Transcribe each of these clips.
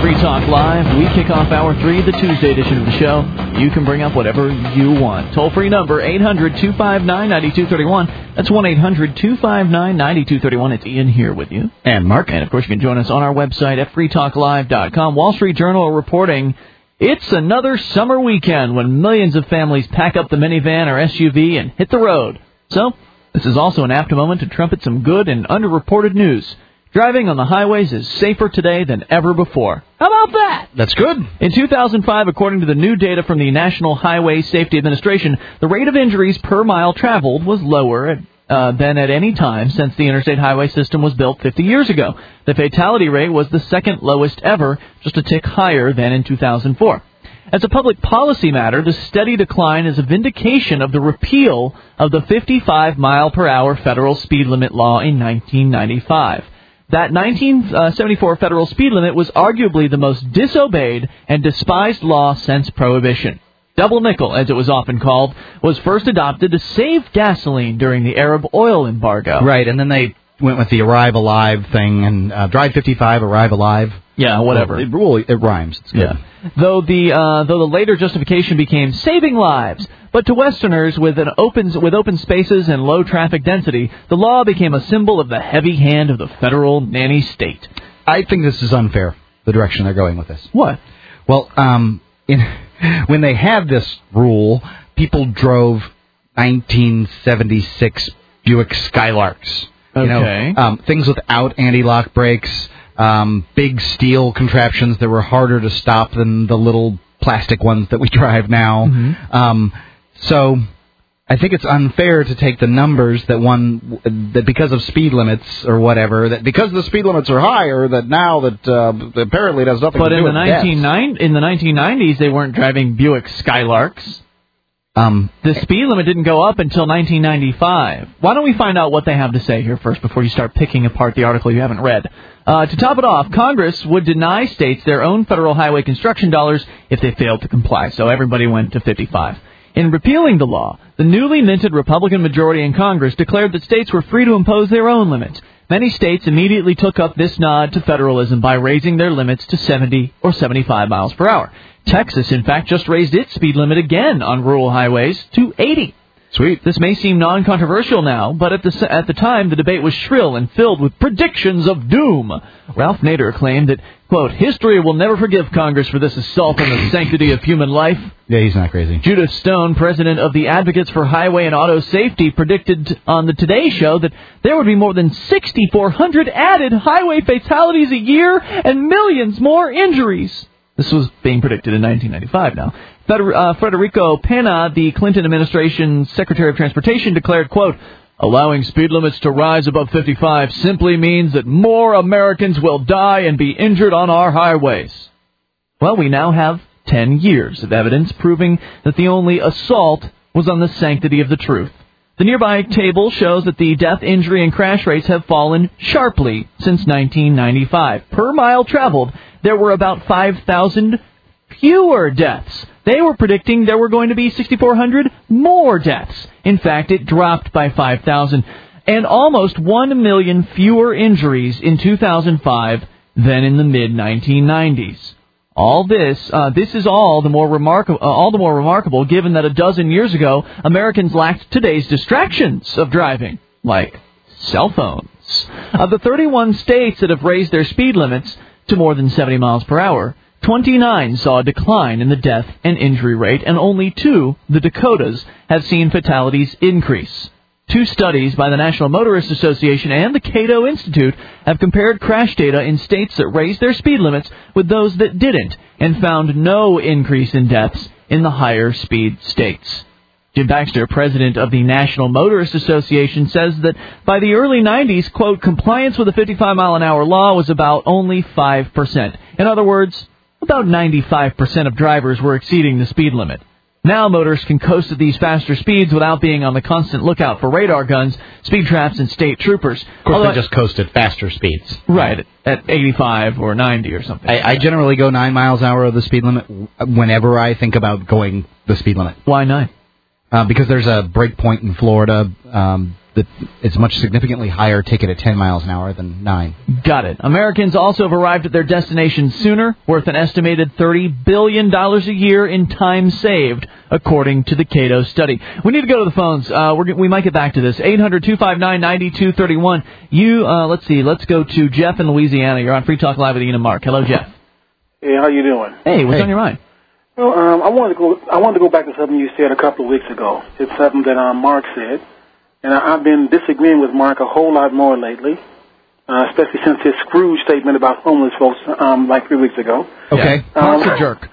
Free Talk Live. We kick off Hour 3, the Tuesday edition of the show. You can bring up whatever you want. Toll-free number, 800-259-9231. That's 1-800-259-9231. It's Ian here with you. And Mark. And, of course, you can join us on our website at freetalklive.com. Wall Street Journal reporting it's another summer weekend when millions of families pack up the minivan or SUV and hit the road. So, this is also an apt moment to trumpet some good and underreported news. Driving on the highways is safer today than ever before. How about that? That's good. In 2005, according to the new data from the National Highway Safety Administration, the rate of injuries per mile traveled was lower than at any time since the interstate highway system was built 50 years ago. The fatality rate was the second lowest ever, just a tick higher than in 2004. As a public policy matter, the steady decline is a vindication of the repeal of the 55-mile-per-hour federal speed limit law in 1995. That 1974 federal speed limit was arguably the most disobeyed and despised law since Prohibition. Double nickel, as it was often called, was first adopted to save gasoline during the Arab oil embargo. Right, and then they went with the Arrive Alive thing, and Drive 55, Arrive Alive. Yeah, whatever. Well, it rhymes. It's good. Yeah. Though the later justification became saving lives, but to Westerners with open spaces and low traffic density, the law became a symbol of the heavy hand of the federal nanny state. I think this is unfair, the direction they're going with this. What? Well, when they had this rule, people drove 1976 Buick Skylarks. Okay. Things without anti-lock brakes. Big steel contraptions that were harder to stop than the little plastic ones that we drive now. Mm-hmm. So I think it's unfair to take the numbers that because of speed limits or whatever, that because the speed limits are higher, that now that apparently it has nothing to do with deaths. But in the 1990s, they weren't driving Buick Skylarks. The speed limit didn't go up until 1995. Why don't we find out what they have to say here first before you start picking apart the article you haven't read. To top it off, Congress would deny states their own federal highway construction dollars if they failed to comply, so everybody went to 55. In repealing the law, the newly minted Republican majority in Congress declared that states were free to impose their own limits. Many states immediately took up this nod to federalism by raising their limits to 70 or 75 miles per hour. Texas, in fact, just raised its speed limit again on rural highways to 80. Sweet. This may seem non-controversial now, but at the time, the debate was shrill and filled with predictions of doom. Ralph Nader claimed that, quote, history will never forgive Congress for this assault on the sanctity of human life. Yeah, he's not crazy. Judith Stone, president of the Advocates for Highway and Auto Safety, predicted on the Today Show that there would be more than 6,400 added highway fatalities a year and millions more injuries. This was being predicted in 1995 now. Federico Pena, the Clinton administration's Secretary of Transportation, declared, quote, allowing speed limits to rise above 55 simply means that more Americans will die and be injured on our highways. Well, we now have 10 years of evidence proving that the only assault was on the sanctity of the truth. The nearby table shows that the death, injury, and crash rates have fallen sharply since 1995. Per mile traveled, there were about 5,000 fewer deaths. They were predicting there were going to be 6,400 more deaths. In fact, it dropped by 5,000. And almost 1 million fewer injuries in 2005 than in the mid-1990s. All this is all the more remarkable given that a dozen years ago, Americans lacked today's distractions of driving, like cell phones. Of the 31 states that have raised their speed limits to more than 70 miles per hour, 29 saw a decline in the death and injury rate, and only 2, the Dakotas, have seen fatalities increase. 2 studies by the National Motorist Association and the Cato Institute have compared crash data in states that raised their speed limits with those that didn't, and found no increase in deaths in the higher speed states. Jim Baxter, president of the National Motorist Association, says that by the early 90s, quote, compliance with the 55-mile-an-hour law was about only 5%. In other words, about 95% of drivers were exceeding the speed limit. Now motorists can coast at these faster speeds without being on the constant lookout for radar guns, speed traps, and state troopers. Of course, they just coast at faster speeds. Right, at 85 or 90 or something. I generally go 9 miles an hour of the speed limit whenever I think about going the speed limit. Why 9? Because there's a break point in Florida it's much significantly higher ticket at 10 miles an hour than 9. Got it. Americans also have arrived at their destination sooner, worth an estimated $30 billion a year in time saved, according to the Cato study. We need to go to the phones. We might get back to this. 800-259-9231. Let's go to Jeff in Louisiana. You're on Free Talk Live with Ian and Mark. Hello, Jeff. Hey, how you doing? Hey, what's on your mind? Well, I wanted to go back to something you said a couple of weeks ago. It's something that Mark said. And I've been disagreeing with Mark a whole lot more lately, especially since his Scrooge statement about homeless folks like 3 weeks ago. Okay. Mark's a jerk.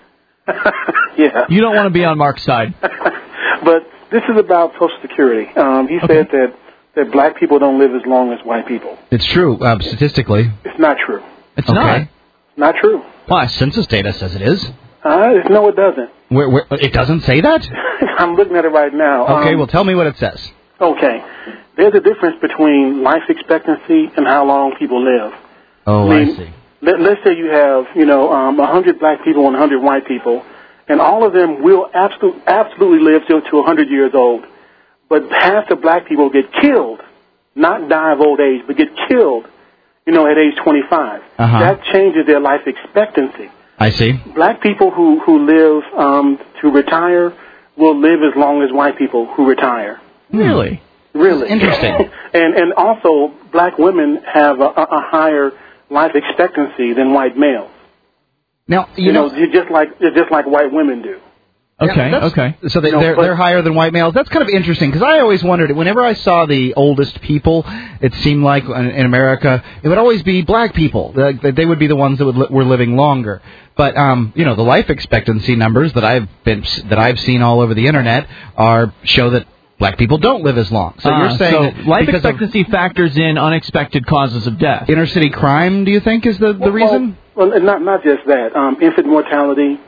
Yeah. You don't want to be on Mark's side. But this is about Social Security. He said that black people don't live as long as white people. It's true, statistically. It's not true. It's not. Not true. Why? Census data says it is. No, it doesn't. Where it doesn't say that? I'm looking at it right now. Okay, well, tell me what it says. Okay. There's a difference between life expectancy and how long people live. Oh, I see. Let's say you have, 100 black people and 100 white people, and all of them will absolutely live to 100 years old. But half the black people get killed, not die of old age, but get killed, at age 25. Uh-huh. That changes their life expectancy. I see. Black people who live to retire will live as long as white people who retire. Really? Really. Interesting. and also, black women have a higher life expectancy than white males. Now, just like white women do. Okay, okay. So they're higher than white males. That's kind of interesting because I always wondered, whenever I saw the oldest people, it seemed like in America, it would always be black people. They would be the ones that were living longer. But, the life expectancy numbers that I've seen all over the Internet show that black people don't live as long. So you're saying that life expectancy factors in unexpected causes of death. Inner city crime, do you think, is the reason? Well, not just that. Infant mortality,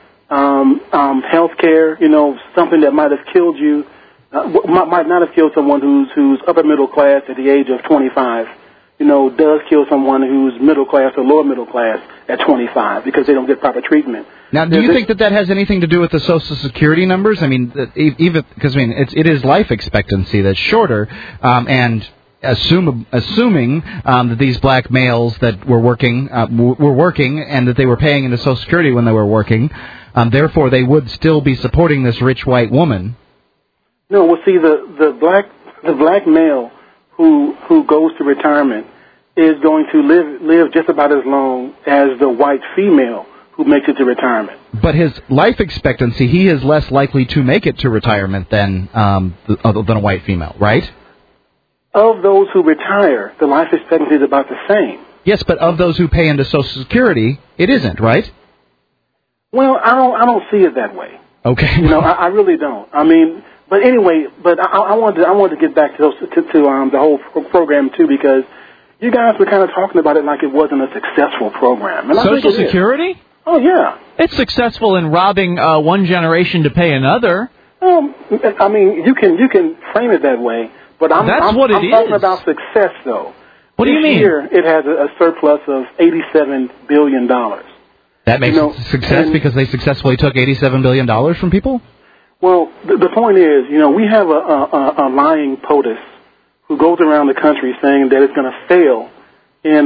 health care, something that might have killed you, might not have killed someone who's upper middle class at the age of 25, does kill someone who's middle class or lower middle class at 25 because they don't get proper treatment. Now, do you think that has anything to do with the Social Security numbers? I mean, even because it is life expectancy that's shorter, and assuming that these black males that were working and that they were paying into Social Security when they were working, therefore they would still be supporting this rich white woman. No, well, see, the black male who goes to retirement is going to live just about as long as the white female who makes it to retirement. But his life expectancy, he is less likely to make it to retirement than a white female, right? Of those who retire, the life expectancy is about the same. Yes, but of those who pay into Social Security, it isn't, right? Well, I don't see it that way. Okay. I really don't. I mean, but anyway, I wanted to get back to the whole program too, because you guys were kind of talking about it like it wasn't a successful program. And Social Security? Oh, yeah. It's successful in robbing one generation to pay another. I mean, you can frame it that way, but I'm talking about success, though. What do you mean? This year, it has a surplus of $87 billion. That makes it success because they successfully took $87 billion from people? Well, the point is, we have a lying POTUS who goes around the country saying that it's going to fail in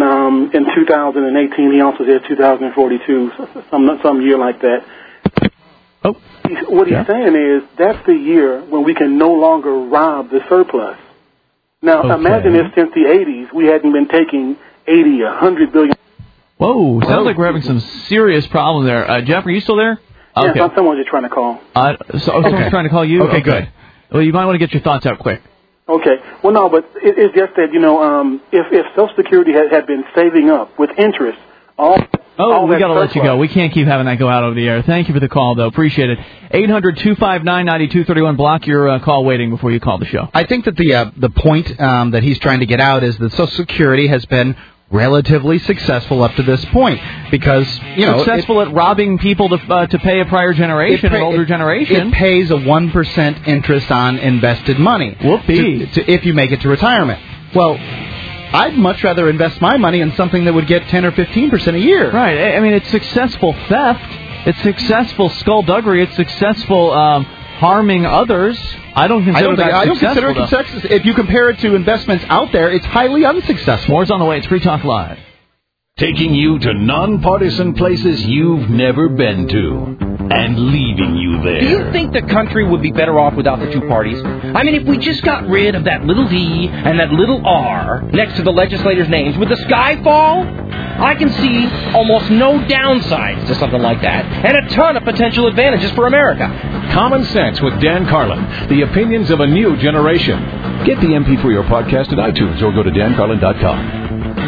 2018. He also said 2042, some year like that. Oh. What he's saying is that's the year when we can no longer rob the surplus. Now, imagine if since the 80s we hadn't been taking 80, 100 billion. Whoa, sounds like we're having some serious problems there. Jeff, are you still there? Okay. Yeah, someone's just trying to call. Someone's trying to call you? Okay, good. Well, you might want to get your thoughts out quick. Okay. Well, no, but it's just that, if Social Security had been saving up with interest, we got to let you go. We can't keep having that go out over the air. Thank you for the call, though. Appreciate it. 800-259-9231. Block your call waiting before you call the show. I think that the point that he's trying to get out is that Social Security has been relatively successful up to this point because, successful at robbing people to pay a prior generation, an older generation. It pays a 1% interest on invested money. Whoopee. If you make it to retirement. Well, I'd much rather invest my money in something that would get 10 or 15% a year. Right. I mean, it's successful theft. It's successful skullduggery. It's successful harming others, I don't consider it successful. If you compare it to investments out there, it's highly unsuccessful. More's on the way. It's Free Talk Live. Taking you to nonpartisan places you've never been to and leaving you there. Do you think the country would be better off without the two parties? I mean, if we just got rid of that little D and that little R next to the legislators' names, would the sky fall? I can see almost no downsides to something like that, and a ton of potential advantages for America. Common Sense with Dan Carlin, the opinions of a new generation. Get the MP3 or podcast at iTunes or go to dancarlin.com.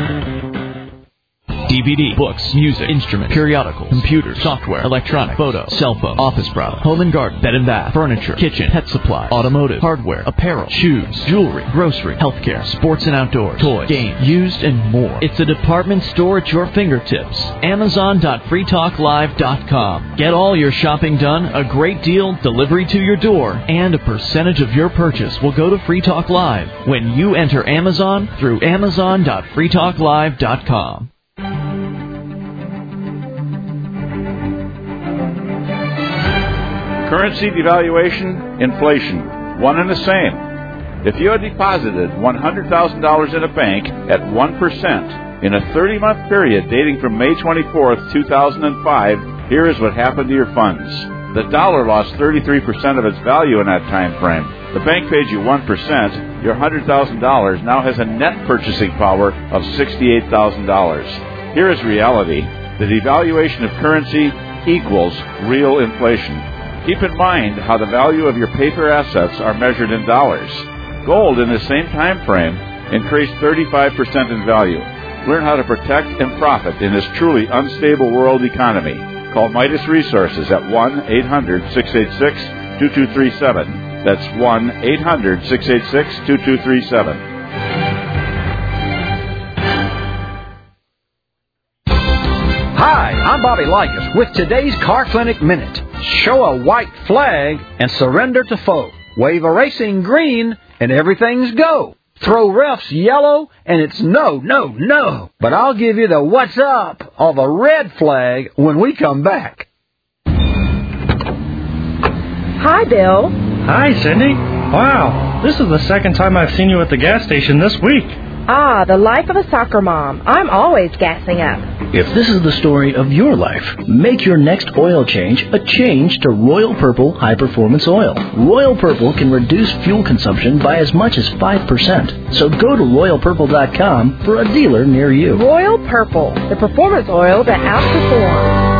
DVD, books, music, instruments, periodicals, computers, software, electronic, photo, cell phone, office products, home and garden, bed and bath, furniture, kitchen, pet supply, automotive, hardware, apparel, shoes, jewelry, grocery, healthcare, sports and outdoors, toys, games, used, and more. It's a department store at your fingertips. Amazon.freetalklive.com. Get all your shopping done, a great deal, delivery to your door, and a percentage of your purchase will go to Free Talk Live when you enter Amazon through Amazon.freetalklive.com. Currency devaluation, inflation, one and the same. If you had deposited $100,000 in a bank at 1% in a 30-month period dating from May 24th, 2005, here is what happened to your funds. The dollar lost 33% of its value in that time frame. The bank paid you 1%. Your $100,000 now has a net purchasing power of $68,000. Here is reality. The devaluation of currency equals real inflation. Keep in mind how the value of your paper assets are measured in dollars. Gold in the same time frame increased 35% in value. Learn how to protect and profit in this truly unstable world economy. Call Midas Resources at 1-800-686-2237. That's 1-800-686-2237. Hi, I'm Bobby Likas with today's Car Clinic Minute. Show a white flag and surrender to foe. Wave a racing green and everything's go. Throw refs yellow and it's no, no, no. But I'll give you the what's up of a red flag when we come back. Hi, Bill. Hi, Cindy. Wow, this is the second time I've seen you at the gas station this week. Ah, the life of a soccer mom. I'm always gassing up. If this is the story of your life, make your next oil change a change to Royal Purple High Performance Oil. Royal Purple can reduce fuel consumption by as much as 5%. So go to RoyalPurple.com for a dealer near you. Royal Purple, the performance oil that outperforms.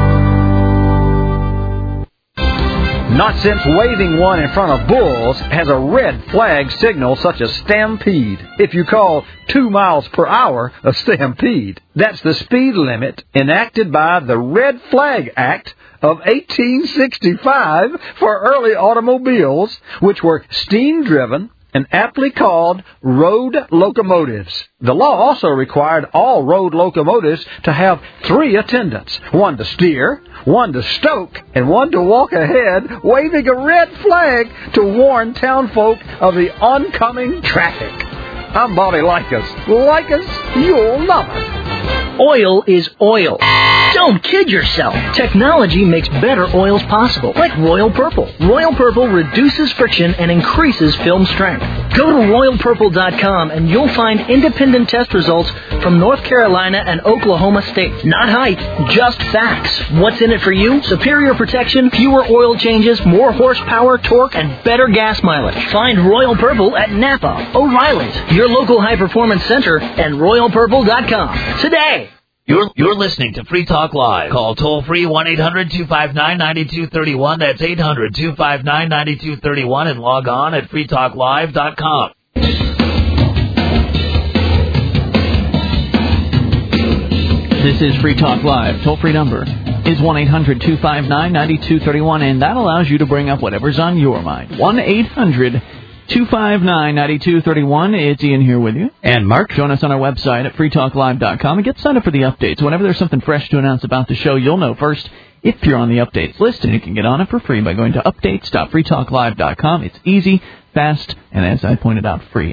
Not since waving one in front of bulls has a red flag signal such a stampede. If you call 2 miles per hour a stampede, that's the speed limit enacted by the Red Flag Act of 1865 for early automobiles, which were steam-driven and aptly called road locomotives. The law also required all road locomotives to have 3 attendants, one to steer, one to stoke, and one to walk ahead, waving a red flag to warn townfolk of the oncoming traffic. I'm Bobby Likas. Likas, you'll love it. Oil is oil. Don't kid yourself. Technology makes better oils possible, like Royal Purple. Royal Purple reduces friction and increases film strength. Go to RoyalPurple.com and you'll find independent test results from North Carolina and Oklahoma State. Not hype, just facts. What's in it for you? Superior protection, fewer oil changes, more horsepower, torque, and better gas mileage. Find Royal Purple at Napa, O'Reilly's, your local high-performance center, and RoyalPurple.com today. You're listening to Free Talk Live. Call toll-free 1-800-259-9231. That's 800-259-9231 and log on at freetalklive.com. This is Free Talk Live. Toll-free number is 1-800-259-9231, and that allows you to bring up whatever's on your mind. 1-800-259-9231. It's Ian here with you. And Mark. Join us on our website at freetalklive.com and get signed up for the updates. Whenever there's something fresh to announce about the show, you'll know first if you're on the updates list, and you can get on it for free by going to updates.freetalklive.com. It's easy, fast, and as I pointed out, free.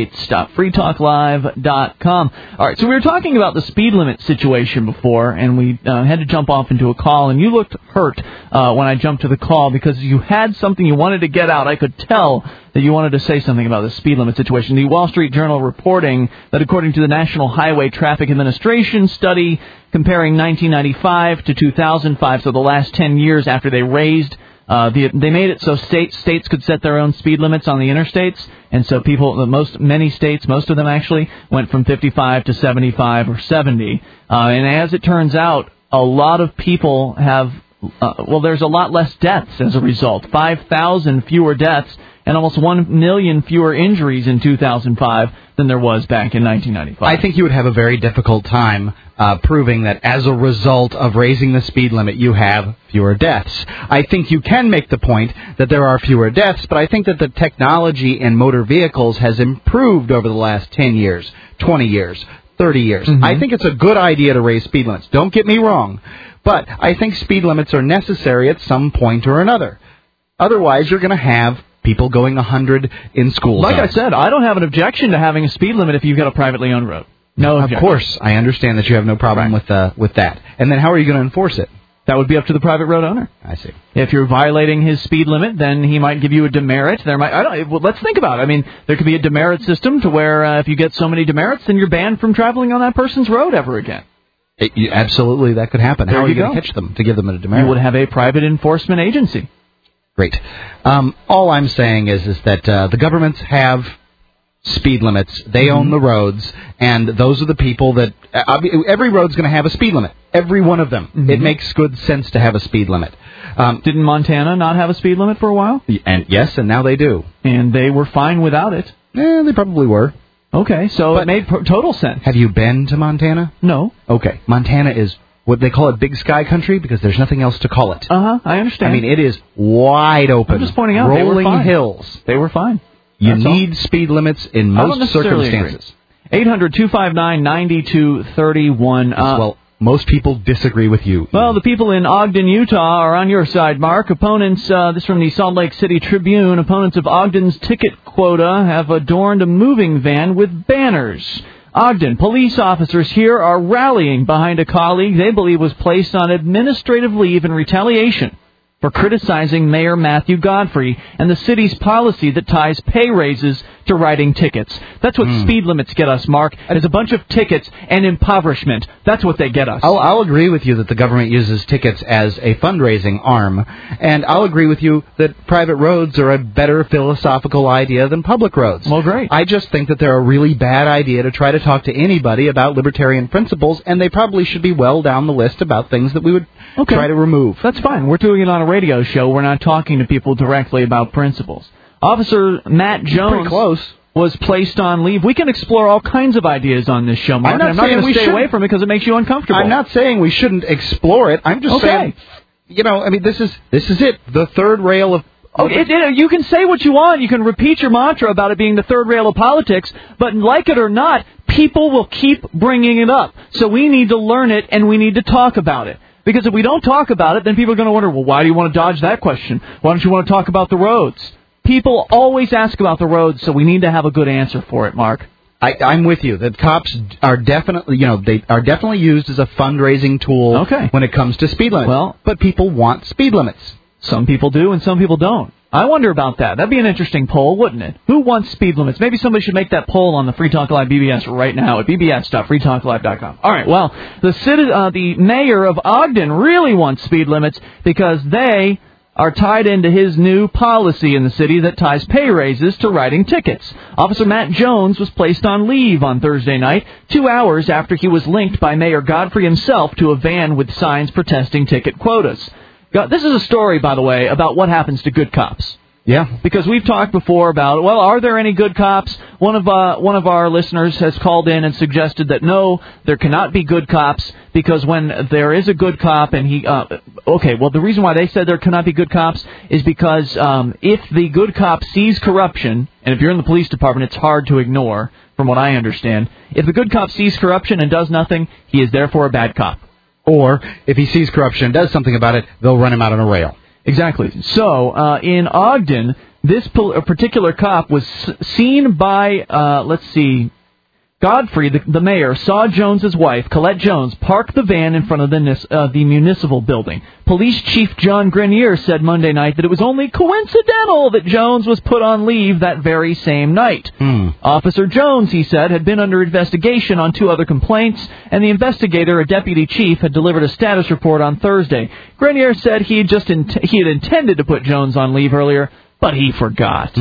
Updates.freetalklive.com. All right, so we were talking about the speed limit situation before, and we had to jump off into a call, and you looked hurt when I jumped to the call because you had something you wanted to get out. I could tell that you wanted to say something about the speed limit situation. The Wall Street Journal reporting that according to the National Highway Traffic Administration study comparing 1995 to 2005, so the last 10 years after they raised they made it so states could set their own speed limits on the interstates, and so many states, most of them actually, went from 55 to 75 or 70. And as it turns out, a lot of people have, there's a lot less deaths as a result. 5,000 fewer deaths and almost 1 million fewer injuries in 2005 than there was back in 1995. I think you would have a very difficult time proving that as a result of raising the speed limit, you have fewer deaths. I think you can make the point that there are fewer deaths, but I think that the technology in motor vehicles has improved over the last 10 years, 20 years, 30 years. Mm-hmm. I think it's a good idea to raise speed limits. Don't get me wrong. But I think speed limits are necessary at some point or another. Otherwise, you're going to have people going 100 in school zones. Like I said, I don't have an objection to having a speed limit if you've got a privately owned road. No objection. Of course, I understand that you have no problem with that. And then how are you going to enforce it? That would be up to the private road owner. I see. If you're violating his speed limit, then he might give you a demerit. Let's think about it. I mean, there could be a demerit system to where if you get so many demerits, then you're banned from traveling on that person's road ever again. Absolutely, that could happen. How are you going to catch them to give them a demerit? You would have a private enforcement agency. Great. All I'm saying is that the governments have speed limits. They own the roads, and those are the people that every road's going to have a speed limit. Every one of them. Mm-hmm. It makes good sense to have a speed limit. Didn't Montana not have a speed limit for a while? And now they do. And they were fine without it. They probably were. Okay, so it made total sense. Have you been to Montana? No. Okay, Montana is what they call it big sky country because there's nothing else to call it. I understand. I mean, it is wide open. I'm just pointing out rolling they were fine. Hills. They were fine. You need speed limits in most circumstances. 800-259-9231. Well, most people disagree with you. Well, the people in Ogden, Utah are on your side, Mark. Opponents, this from the Salt Lake City Tribune, opponents of Ogden's ticket quota have adorned a moving van with banners. Ogden police officers here are rallying behind a colleague they believe was placed on administrative leave in retaliation for criticizing Mayor Matthew Godfrey and the city's policy that ties pay raises to writing tickets. That's what speed limits get us, Mark. There's a bunch of tickets and impoverishment. That's what they get us. I'll agree with you that the government uses tickets as a fundraising arm, and I'll agree with you that private roads are a better philosophical idea than public roads. Well, great. I just think that they're a really bad idea to try to talk to anybody about libertarian principles, and they probably should be well down the list about things that we would try to remove. That's fine. We're doing it on a radio show. We're not talking to people directly about principles. Officer Matt Jones was placed on leave. We can explore all kinds of ideas on this show, Mark. I'm not going to stay away from it because it makes you uncomfortable. I'm not saying we shouldn't explore it. I'm just saying, this is it. The third rail of... you can say what you want. You can repeat your mantra about it being the third rail of politics, but like it or not, people will keep bringing it up. So we need to learn it, and we need to talk about it. Because if we don't talk about it, then people are going to wonder, well, why do you want to dodge that question? Why don't you want to talk about the roads? People always ask about the roads, so we need to have a good answer for it, Mark. I'm with you. The cops are definitely, they are definitely used as a fundraising tool when it comes to speed limits. But people want speed limits. Some people do and some people don't. I wonder about that. That'd be an interesting poll, wouldn't it? Who wants speed limits? Maybe somebody should make that poll on the Free Talk Live BBS right now at bbs.freetalklive.com. All right, well, the mayor of Ogden really wants speed limits because they are tied into his new policy in the city that ties pay raises to writing tickets. Officer Matt Jones was placed on leave on Thursday night, 2 hours after he was linked by Mayor Godfrey himself to a van with signs protesting ticket quotas. This is a story, by the way, about what happens to good cops. Yeah. Because we've talked before about, are there any good cops? One of our listeners has called in and suggested that no, there cannot be good cops because when there is a good cop and the reason why they said there cannot be good cops is because if the good cop sees corruption, and if you're in the police department, it's hard to ignore, from what I understand, if the good cop sees corruption and does nothing, he is therefore a bad cop. Or, if he sees corruption and does something about it, they'll run him out on a rail. Exactly. So, in Ogden, This particular cop was seen by, Godfrey, the mayor, saw Jones's wife, Colette Jones, park the van in front of the municipal building. Police Chief John Grenier said Monday night that it was only coincidental that Jones was put on leave that very same night. Officer Jones, he said, had been under investigation on 2 other complaints, and the investigator, a deputy chief, had delivered a status report on Thursday. Grenier said he had intended to put Jones on leave earlier, but he forgot.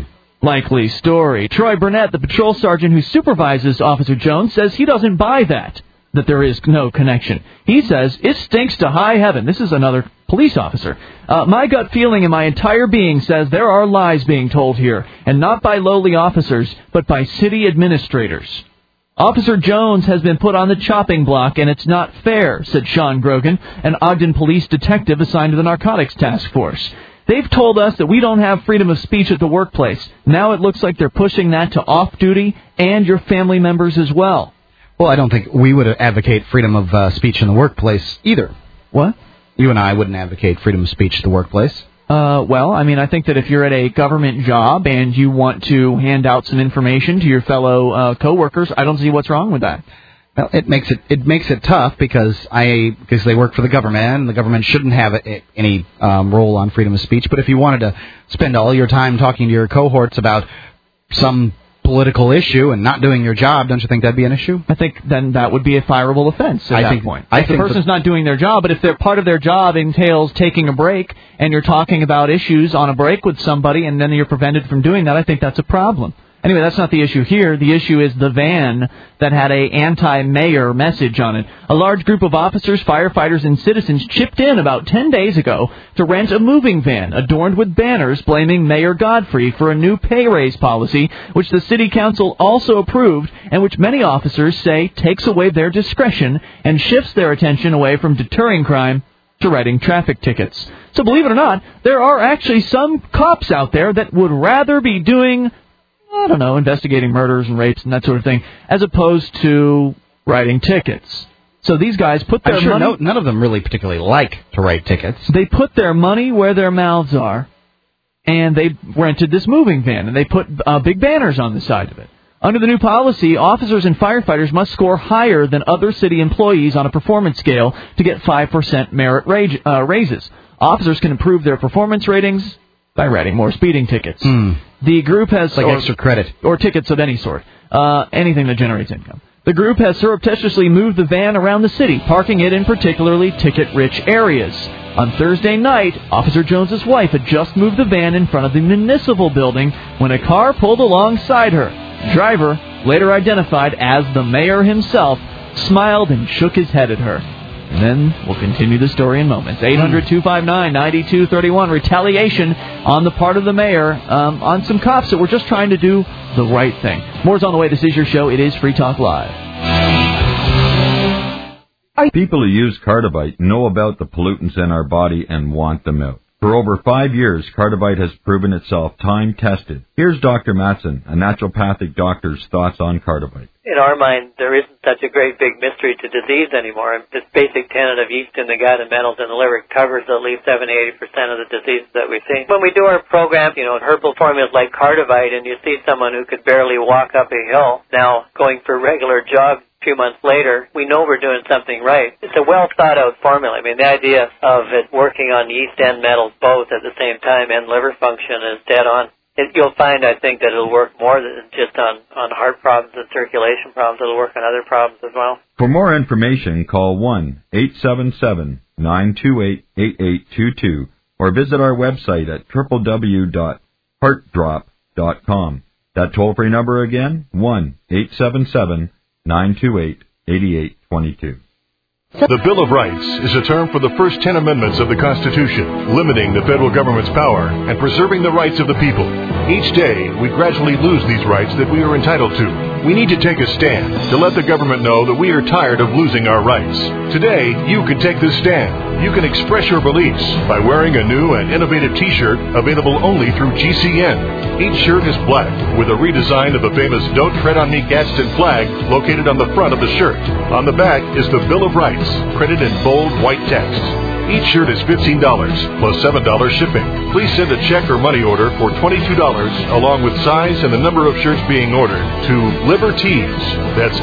Likely story. Troy Burnett, the patrol sergeant who supervises Officer Jones, says he doesn't buy that there is no connection. He says, it stinks to high heaven. This is another police officer. My gut feeling and my entire being says there are lies being told here, and not by lowly officers, but by city administrators. Officer Jones has been put on the chopping block, and it's not fair, said Sean Grogan, an Ogden police detective assigned to the narcotics task force. They've told us that we don't have freedom of speech at the workplace. Now it looks like they're pushing that to off-duty and your family members as well. Well, I don't think we would advocate freedom of speech in the workplace either. What? You and I wouldn't advocate freedom of speech at the workplace. Well, I mean, I think that if you're at a government job and you want to hand out some information to your fellow coworkers, I don't see what's wrong with that. Well, it makes it tough because they work for the government, and the government shouldn't have any role on freedom of speech. But if you wanted to spend all your time talking to your cohorts about some political issue and not doing your job, don't you think that'd be an issue? I think then that would be a fireable offense at that point. If the person's not doing their job, but if part of their job entails taking a break and you're talking about issues on a break with somebody and then you're prevented from doing that, I think that's a problem. Anyway, that's not the issue here. The issue is the van that had a anti-mayor message on it. A large group of officers, firefighters, and citizens chipped in about 10 days ago to rent a moving van adorned with banners blaming Mayor Godfrey for a new pay raise policy, which the city council also approved and which many officers say takes away their discretion and shifts their attention away from deterring crime to writing traffic tickets. So believe it or not, there are actually some cops out there that would rather be doing, I don't know, investigating murders and rapes and that sort of thing, as opposed to writing tickets. So these guys put their money... none of them really particularly like to write tickets. They put their money where their mouths are, and they rented this moving van, and they put big banners on the side of it. Under the new policy, officers and firefighters must score higher than other city employees on a performance scale to get 5% merit raises. Officers can improve their performance ratings by writing more speeding tickets. The group has... extra credit. Or tickets of any sort. Anything that generates income. The group has surreptitiously moved the van around the city, parking it in particularly ticket-rich areas. On Thursday night, Officer Jones's wife had just moved the van in front of the municipal building when a car pulled alongside her. The driver, later identified as the mayor himself, smiled and shook his head at her. And then we'll continue the story in moments. 800-259-9231. Retaliation on the part of the mayor on some cops that were just trying to do the right thing. More's on the way. This is your show. It is Free Talk Live. People who use Cardivite know about the pollutants in our body and want them out. For over 5 years, Cardivite has proven itself time-tested. Here's Dr. Matson, a naturopathic doctor's thoughts on Cardivite. In our mind, there isn't such a great big mystery to disease anymore. This basic tenet of yeast in the gut and metals in the liver covers at least 70-80% of the diseases that we see. When we do our program, herbal formulas like Cardivite, and you see someone who could barely walk up a hill now going for regular jogs, few months later, we know we're doing something right. It's a well-thought-out formula. I mean, the idea of it working on yeast and metals both at the same time and liver function is dead on. You'll find, I think, that it'll work more than just on heart problems and circulation problems. It'll work on other problems as well. For more information, call 1-877-928-8822 or visit our website at www.heartdrop.com. That toll-free number again, 1-877-928-8822. The Bill of Rights is a term for the first 10 amendments of the Constitution, limiting the federal government's power and preserving the rights of the people. Each day, we gradually lose these rights that we are entitled to. We need to take a stand to let the government know that we are tired of losing our rights. Today, you can take this stand. You can express your beliefs by wearing a new and innovative T-shirt available only through GCN. Each shirt is black with a redesign of the famous Don't Tread on Me Gadsden flag located on the front of the shirt. On the back is the Bill of Rights, printed in bold white text. Each shirt is $15 plus $7 shipping. Please send a check or money order for $22 along with size and the number of shirts being ordered to Libertees. That's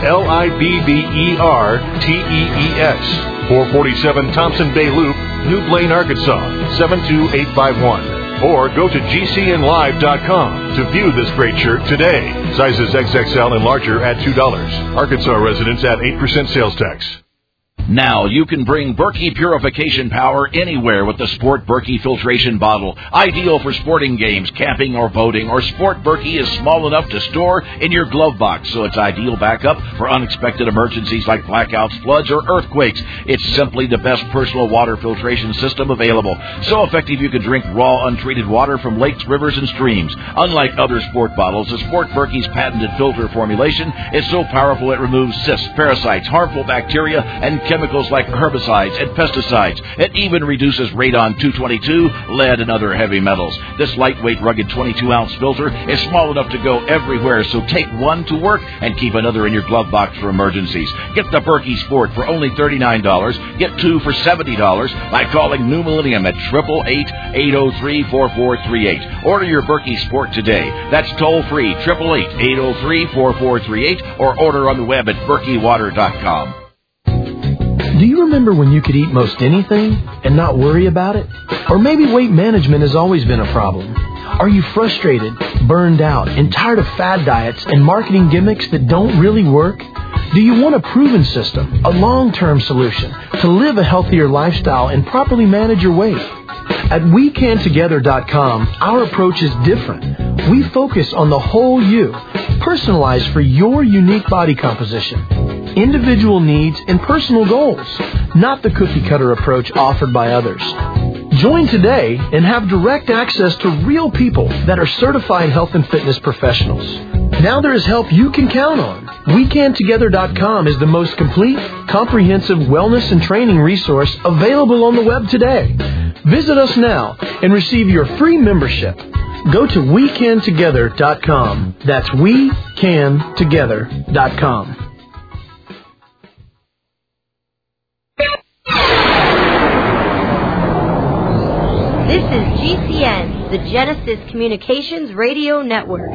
LIBBERTEES. 447 Thompson Bay Loop, New Blaine, Arkansas, 72851. Or go to GCNlive.com to view this great shirt today. Sizes XXL and larger at $2. Arkansas residents at 8% sales tax. Now you can bring Berkey purification power anywhere with the Sport Berkey filtration bottle. Ideal for sporting games, camping, or boating. Or Sport Berkey is small enough to store in your glove box, so it's ideal backup for unexpected emergencies like blackouts, floods, or earthquakes. It's simply the best personal water filtration system available. So effective you can drink raw, untreated water from lakes, rivers, and streams. Unlike other Sport bottles, the Sport Berkey's patented filter formulation is so powerful it removes cysts, parasites, harmful bacteria, and chemicals like herbicides and pesticides. It even reduces radon-222, lead, and other heavy metals. This lightweight, rugged 22-ounce filter is small enough to go everywhere, so take one to work and keep another in your glove box for emergencies. Get the Berkey Sport for only $39. Get two for $70 by calling New Millennium at 888-803-4438. Order your Berkey Sport today. That's toll-free, 888-803-4438, or order on the web at berkeywater.com. Do you remember when you could eat most anything and not worry about it? Or maybe weight management has always been a problem. Are you frustrated, burned out, and tired of fad diets and marketing gimmicks that don't really work? Do you want a proven system, a long-term solution to live a healthier lifestyle and properly manage your weight? At WeCanTogether.com, our approach is different. We focus on the whole you, personalized for your unique body composition, individual needs, and personal goals, not the cookie-cutter approach offered by others. Join today and have direct access to real people that are certified health and fitness professionals. Now there is help you can count on. WeCanTogether.com is the most complete, comprehensive wellness and training resource available on the web today. Visit us now and receive your free membership. Go to WeCanTogether.com. That's WeCanTogether.com. This is GCN, the Genesis Communications Radio Network.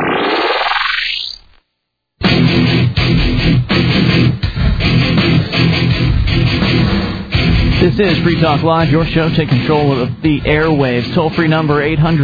This is Free Talk Live, your show. Take control of the airwaves. Toll-free number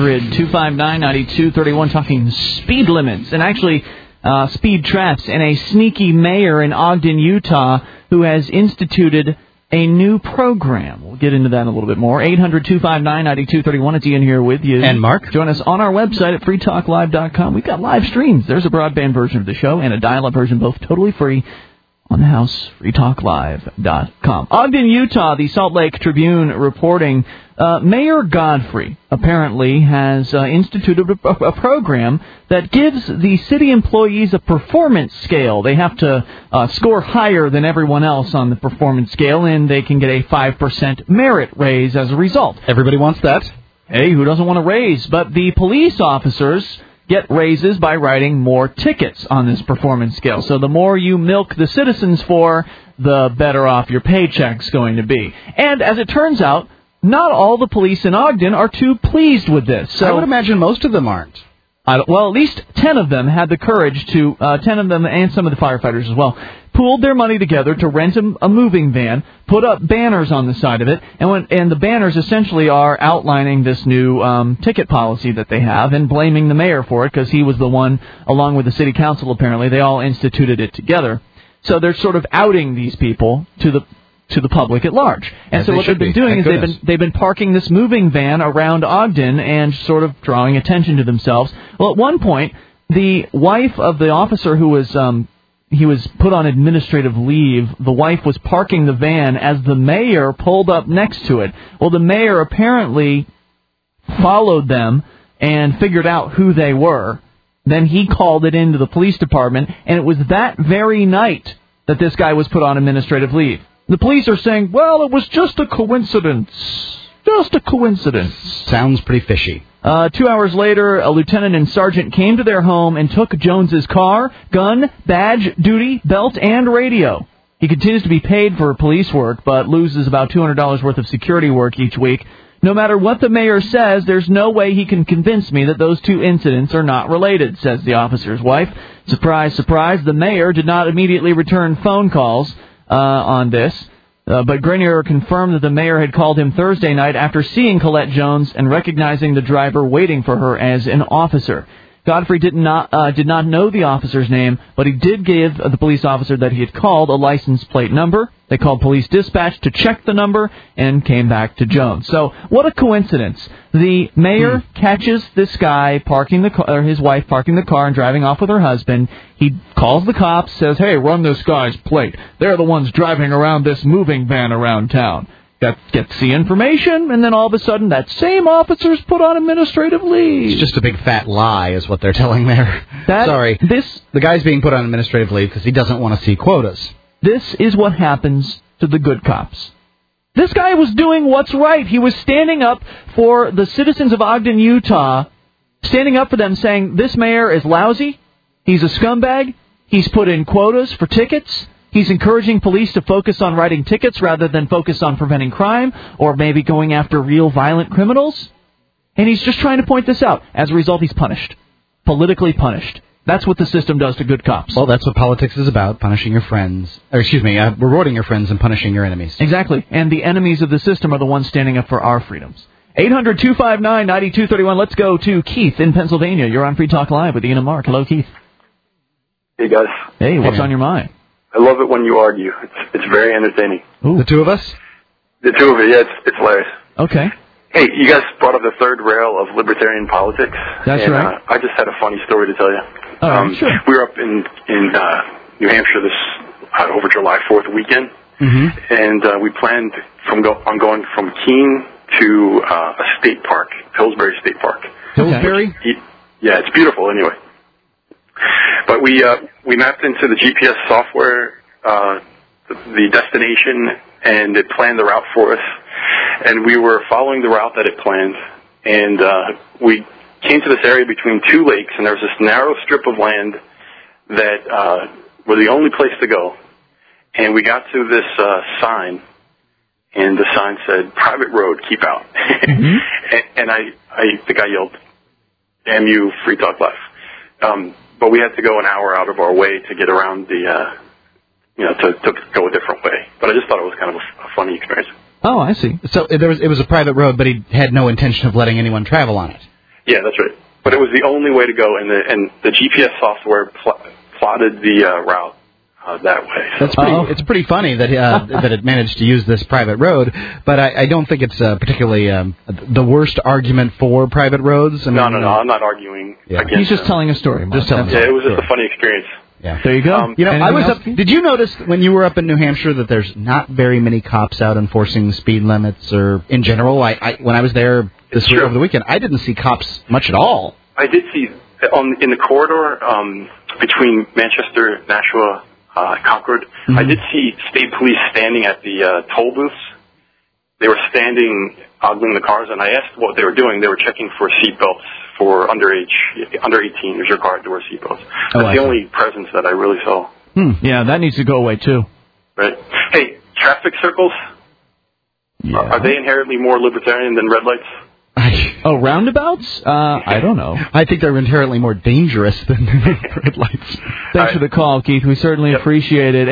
800-259-9231, talking speed limits and actually speed traps, and a sneaky mayor in Ogden, Utah, who has instituted a new program. We'll get into that a little bit more. 800-259-9231. It's Ian here with you. And Mark. Join us on our website at freetalklive.com. We've got live streams. There's a broadband version of the show and a dial-up version, both totally free, on the house, freetalklive.com. Ogden, Utah, the Salt Lake Tribune reporting, Mayor Godfrey apparently has instituted a program that gives the city employees a performance scale. They have to score higher than everyone else on the performance scale, and they can get a 5% merit raise as a result. Everybody wants that. Hey, who doesn't want a raise? But the police officers get raises by writing more tickets on this performance scale. So the more you milk the citizens for, the better off your paycheck's going to be. And as it turns out, not all the police in Ogden are too pleased with this. So I would imagine most of them aren't. Well, at least 10 of them had the courage to, 10 of them and some of the firefighters as well, pooled their money together to rent a moving van, put up banners on the side of it, and the banners essentially are outlining this new ticket policy that they have and blaming the mayor for it because he was the one, along with the city council apparently, they all instituted it together. So they're sort of outing these people to the public at large. And so what they've been doing is they've been parking this moving van around Ogden and sort of drawing attention to themselves. Well, at one point, the wife of the officer who was he was put on administrative leave, the wife was parking the van as the mayor pulled up next to it. Well, the mayor apparently followed them and figured out who they were. Then he called it into the police department, and it was that very night that this guy was put on administrative leave. The police are saying, well, it was just a coincidence. Just a coincidence. Sounds pretty fishy. 2 hours later, a lieutenant and sergeant came to their home and took Jones's car, gun, badge, duty, belt, and radio. He continues to be paid for police work, but loses about $200 worth of security work each week. No matter what the mayor says, there's no way he can convince me that those two incidents are not related, says the officer's wife. Surprise, surprise, the mayor did not immediately return phone calls on this. But Grenier confirmed that the mayor had called him Thursday night after seeing Colette Jones and recognizing the driver waiting for her as an officer. Godfrey did not know the officer's name, but he did give the police officer that he had called a license plate number. They called police dispatch to check the number and came back to Jones. So what a coincidence. The mayor catches this guy parking the car, or his wife parking the car and driving off with her husband. He calls the cops, says, "Hey, run this guy's plate. They're the ones driving around this moving van around town." Gets the information, and then all of a sudden that same officer's put on administrative leave. It's just a big fat lie is what they're telling there. The guy's being put on administrative leave because he doesn't want to see quotas. This is what happens to the good cops. This guy was doing what's right. He was standing up for the citizens of Ogden, Utah, standing up for them, saying this mayor is lousy, he's a scumbag, he's put in quotas for tickets, he's encouraging police to focus on writing tickets rather than focus on preventing crime or maybe going after real violent criminals. And he's just trying to point this out. As a result, he's punished. Politically punished. That's what the system does to good cops. Well, that's what politics is about, punishing your friends. Rewarding your friends and punishing your enemies. Exactly. And the enemies of the system are the ones standing up for our freedoms. 800-259-9231. Let's go to Keith in Pennsylvania. You're on Free Talk Live with Ian and Mark. Hello, Keith. Hey, guys. Hey, what's on your mind? I love it when you argue. It's very entertaining. Ooh. The two of us? The two of you, yeah, it's hilarious. Okay. Hey, you guys brought up the third rail of libertarian politics. That's right. I just had a funny story to tell you. Sure. We were up in New Hampshire over July 4th weekend, and we planned on going from Keene to a state park, Pillsbury State Park. Pillsbury? Yeah, it's beautiful anyway. But we mapped into the GPS software the destination, and it planned the route for us. And we were following the route that it planned, and we came to this area between two lakes, and there was this narrow strip of land that were the only place to go. And we got to this sign, and the sign said, "Private road, keep out." And I think I yelled, "Damn you, Free Talk Live." But we had to go an hour out of our way to get around to go a different way. But I just thought it was kind of a funny experience. Oh, I see. So it was a private road, but he had no intention of letting anyone travel on it. Yeah, that's right. But it was the only way to go, and the GPS software plotted the route that way. That's it's pretty funny that that it managed to use this private road, but I don't think it's particularly the worst argument for private roads. No, I'm not arguing against He's just telling a story. It was just a funny experience. Yeah. There you go. I was up. Did you notice when you were up in New Hampshire that there's not very many cops out enforcing speed limits or in general? When I was there over the weekend, I didn't see cops much at all. I did see in the corridor between Manchester, Nashua, Concord. I did see state police standing at the toll booths. They were standing, ogling the cars, and I asked what they were doing. They were checking for seatbelts for under 18. Is your car to wear seatbelts? That's the only presence that I really saw. Yeah, that needs to go away too. Right. Hey, traffic circles. Yeah. Are they inherently more libertarian than red lights? Roundabouts? I don't know. I think they're inherently more dangerous than red lights. Thanks for the call, Keith. We certainly appreciate it.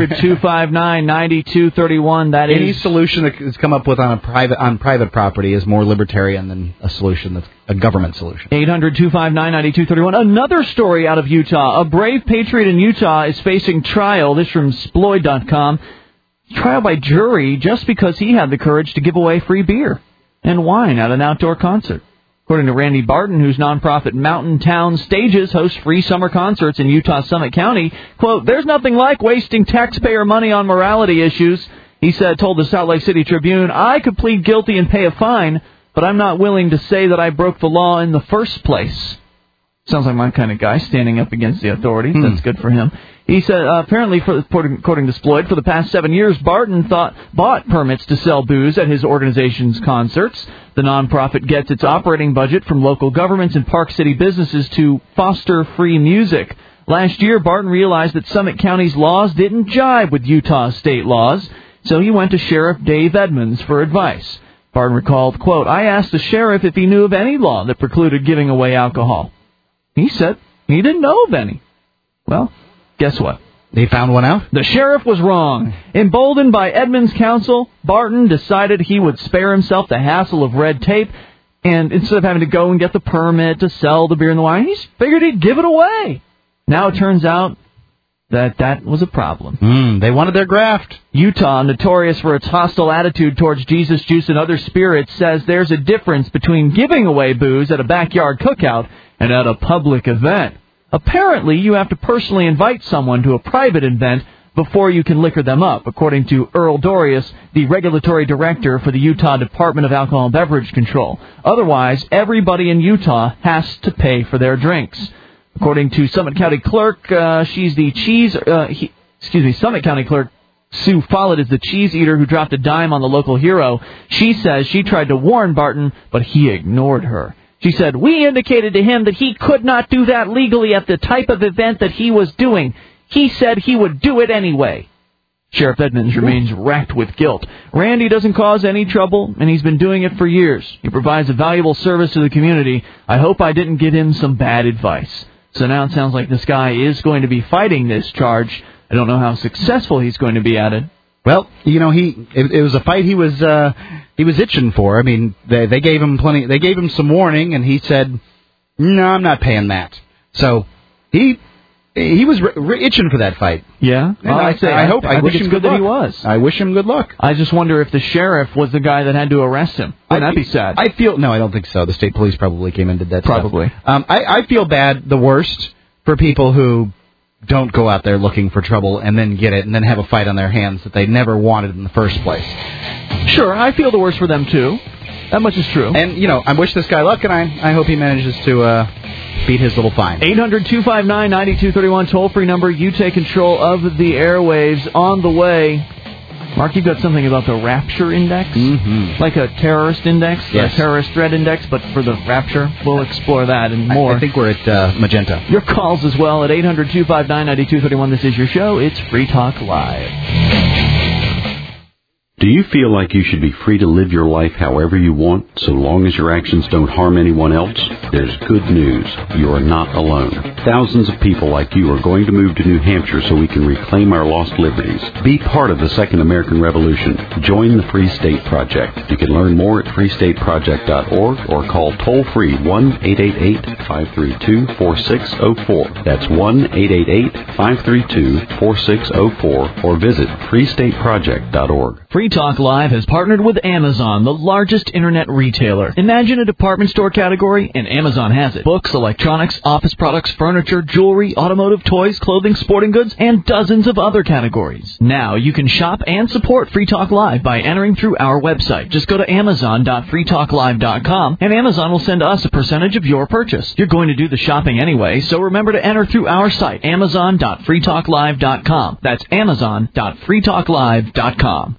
800-259-9231. That Any solution that is come up with on private property is more libertarian than a solution that's a government solution. 800-259-9231. Another story out of Utah. A brave patriot in Utah is facing trial. This from Sployd.com. Trial by jury just because he had the courage to give away free beer and wine at an outdoor concert. According to Randy Barton, whose nonprofit Mountain Town Stages hosts free summer concerts in Utah's Summit County, quote, "There's nothing like wasting taxpayer money on morality issues," he told the Salt Lake City Tribune. "I could plead guilty and pay a fine, but I'm not willing to say that I broke the law in the first place." Sounds like my kind of guy, standing up against the authorities. That's good for him. He said, apparently, according to Sployd, for the past 7 years, Barton bought permits to sell booze at his organization's concerts. The nonprofit gets its operating budget from local governments and Park City businesses to foster free music. Last year, Barton realized that Summit County's laws didn't jibe with Utah state laws, so he went to Sheriff Dave Edmonds for advice. Barton recalled, quote, I asked the sheriff if he knew of any law that precluded giving away alcohol. He said he didn't know of any. Well, guess what? They found one out? The sheriff was wrong. Emboldened by Edmonds' counsel, Barton decided he would spare himself the hassle of red tape, and instead of having to go and get the permit to sell the beer and the wine, he figured he'd give it away. Now it turns out that was a problem. They wanted their graft. Utah, notorious for its hostile attitude towards Jesus Juice and other spirits, says there's a difference between giving away booze at a backyard cookout and at a public event. Apparently, you have to personally invite someone to a private event before you can liquor them up, according to Earl Dorius, the regulatory director for the Utah Department of Alcohol and Beverage Control. Otherwise, everybody in Utah has to pay for their drinks. According to Summit County Clerk, Summit County Clerk Sue Follett is the cheese eater who dropped a dime on the local hero. She says she tried to warn Barton, but he ignored her. She said, we indicated to him that he could not do that legally at the type of event that he was doing. He said he would do it anyway. Sheriff Edmonds remains racked with guilt. Randy doesn't cause any trouble, and he's been doing it for years. He provides a valuable service to the community. I hope I didn't give him some bad advice. So now it sounds like this guy is going to be fighting this charge. I don't know how successful he's going to be at it. Well, you know, it was a fight he was itching for. I mean, they gave him plenty. They gave him some warning, and he said, "No, I'm not paying that." So he was itching for that fight. Yeah, well, I wish him good luck. He was. I wish him good luck. I just wonder if the sheriff was the guy that had to arrest him. Wouldn't that be sad? No, I don't think so. The state police probably came and did that. Probably. Stuff. I feel bad, the worst, for people who don't go out there looking for trouble and then get it and then have a fight on their hands that they never wanted in the first place. Sure, I feel the worst for them, too. That much is true. And, you know, I wish this guy luck, and I hope he manages to beat his little fine. 800-259-9231, toll-free number. You take control of the airwaves. On the way, Mark, you've got something about the Rapture Index? Mm-hmm. Like a terrorist index? Yes. A terrorist threat index, but for the Rapture? We'll explore that and more. I think we're at Magenta. Your calls as well at 800-259-9231. This is your show. It's Free Talk Live. Do you feel like you should be free to live your life however you want, so long as your actions don't harm anyone else? There's good news. You are not alone. Thousands of people like you are going to move to New Hampshire so we can reclaim our lost liberties. Be part of the Second American Revolution. Join the Free State Project. You can learn more at freestateproject.org or call toll-free 1-888-532-4604. That's 1-888-532-4604 or visit freestateproject.org. Free Talk Live has partnered with Amazon, the largest internet retailer. Imagine a department store category, and Amazon has it. Books, electronics, office products, furniture, jewelry, automotive, toys, clothing, sporting goods, and dozens of other categories. Now you can shop and support Free Talk Live by entering through our website. Just go to amazon.freetalklive.com, and Amazon will send us a percentage of your purchase. You're going to do the shopping anyway, so remember to enter through our site, amazon.freetalklive.com. That's amazon.freetalklive.com.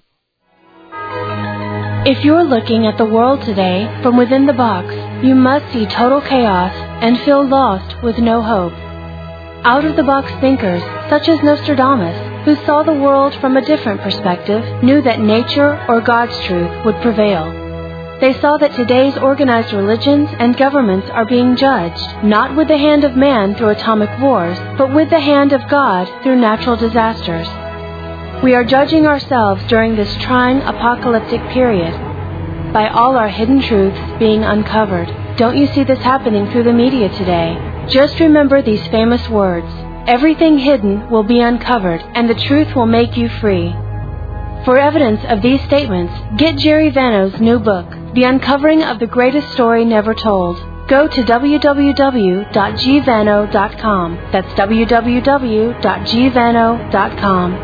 If you're looking at the world today from within the box, you must see total chaos and feel lost with no hope. Out-of-the-box thinkers, such as Nostradamus, who saw the world from a different perspective, knew that nature or God's truth would prevail. They saw that today's organized religions and governments are being judged, not with the hand of man through atomic wars, but with the hand of God through natural disasters. We are judging ourselves during this trying apocalyptic period by all our hidden truths being uncovered. Don't you see this happening through the media today? Just remember these famous words. Everything hidden will be uncovered, and the truth will make you free. For evidence of these statements, get Jerry Vano's new book, The Uncovering of the Greatest Story Never Told. Go to www.gvano.com. That's www.gvano.com.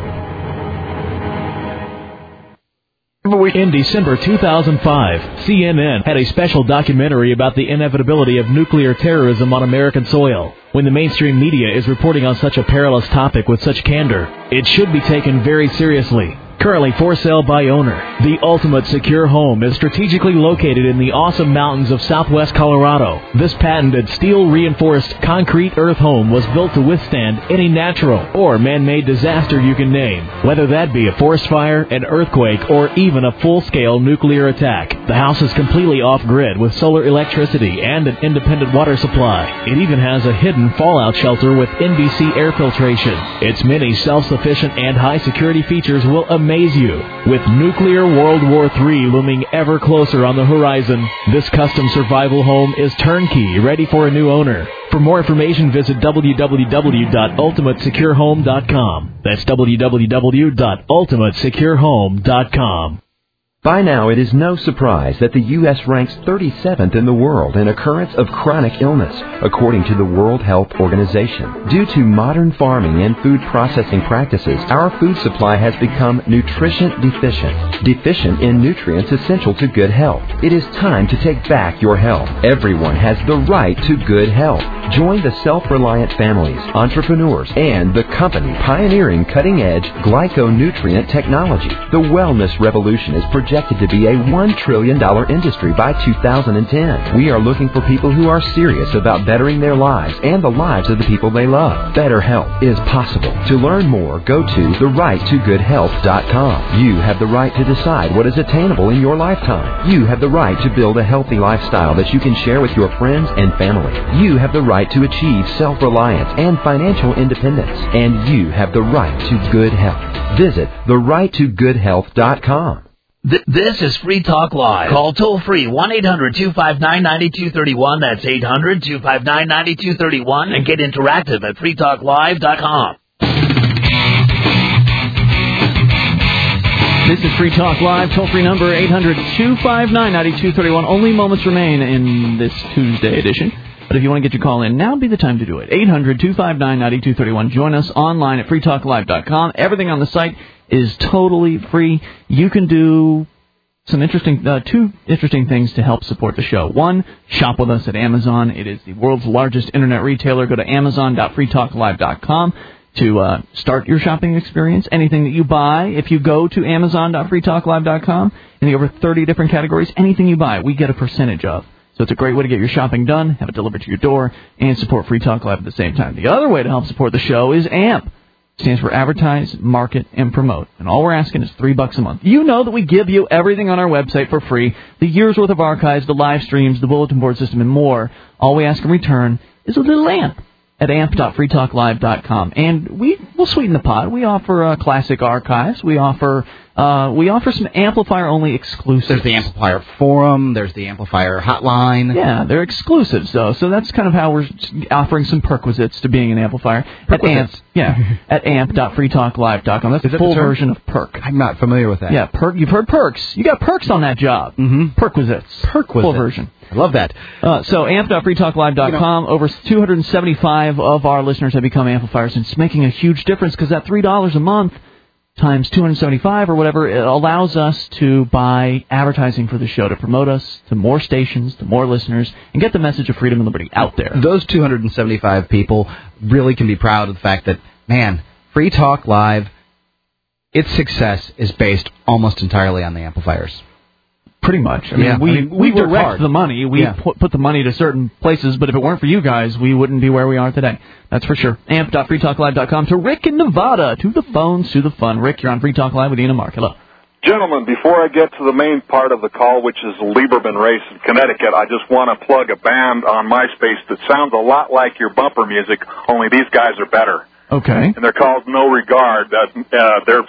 In December 2005, CNN had a special documentary about the inevitability of nuclear terrorism on American soil. When the mainstream media is reporting on such a perilous topic with such candor, it should be taken very seriously. Currently for sale by owner. The ultimate secure home is strategically located in the awesome mountains of southwest Colorado. This patented steel-reinforced concrete earth home was built to withstand any natural or man-made disaster you can name, whether that be a forest fire, an earthquake, or even a full-scale nuclear attack. The house is completely off-grid with solar electricity and an independent water supply. It even has a hidden fallout shelter with NBC air filtration. Its many self-sufficient and high-security features will amaze you. With nuclear World War III looming ever closer on the horizon, this custom survival home is turnkey, ready for a new owner. For more information, visit www.ultimatesecurehome.com. That's www.ultimatesecurehome.com. By now, it is no surprise that the U.S. ranks 37th in the world in occurrence of chronic illness, according to the World Health Organization. Due to modern farming and food processing practices, our food supply has become nutrition deficient in nutrients essential to good health. It is time to take back your health. Everyone has the right to good health. Join the self-reliant families, entrepreneurs, and the company pioneering cutting-edge glyconutrient technology. The wellness revolution is projected to be a $1 trillion industry by 2010. We are looking for people who are serious about bettering their lives and the lives of the people they love. Better health is possible. To learn more, go to therighttogoodhealth.com. You have the right to decide what is attainable in your lifetime. You have the right to build a healthy lifestyle that you can share with your friends and family. You have the right to achieve self-reliance and financial independence. And you have the right to good health. Visit therighttogoodhealth.com. This is Free Talk Live. Call toll-free 1-800-259-9231. That's 800-259-9231. And get interactive at freetalklive.com. This is Free Talk Live. Toll-free number 800-259-9231. Only moments remain in this Tuesday edition. But if you want to get your call in, now would be the time to do it. 800-259-9231. Join us online at freetalklive.com. Everything on the site is totally free. You can do some two interesting things to help support the show. One, shop with us at Amazon. It is the world's largest internet retailer. Go to amazon.freetalklive.com to start your shopping experience. Anything that you buy, if you go to amazon.freetalklive.com, in the over 30 different categories, anything you buy, we get a percentage of. So it's a great way to get your shopping done, have it delivered to your door, and support Free Talk Live at the same time. The other way to help support the show is AMP. Stands for Advertise, Market, and Promote. And all we're asking is $3 a month. You know that we give you everything on our website for free. The year's worth of archives, the live streams, the bulletin board system, and more. All we ask in return is a little AMP at amp.freetalklive.com. And we'll sweeten the pot. We offer classic archives. We offer some Amplifier-only exclusives. There's the Amplifier Forum. There's the Amplifier Hotline. Yeah, they're exclusives, though. So that's kind of how we're offering some perquisites to being an amplifier. Perquisites. At amp.freetalklive.com. That's the full version of perk. I'm not familiar with that. Yeah, perk. You've heard perks. You got perks on that job. Mm-hmm. Perquisites. Full version. I love that. So amp.freetalklive.com. Over 275 of our listeners have become amplifiers, and it's making a huge difference because that $3 a month times 275 or whatever, it allows us to buy advertising for the show to promote us to more stations, to more listeners, and get the message of freedom and liberty out there. Those 275 people really can be proud of the fact that, man, Free Talk Live, its success is based almost entirely on the amplifiers. Pretty much. I mean, we direct hard. The money. We put the money to certain places, but if it weren't for you guys, we wouldn't be where we are today. That's for sure. amp.freetalklive.com. To Rick in Nevada. To the phones, to the fun. Rick, you're on Free Talk Live with Ian and Mark. Hello. Gentlemen, before I get to the main part of the call, which is the Lieberman race in Connecticut, I just want to plug a band on MySpace that sounds a lot like your bumper music, only these guys are better. Okay. And they're called No Regard. Their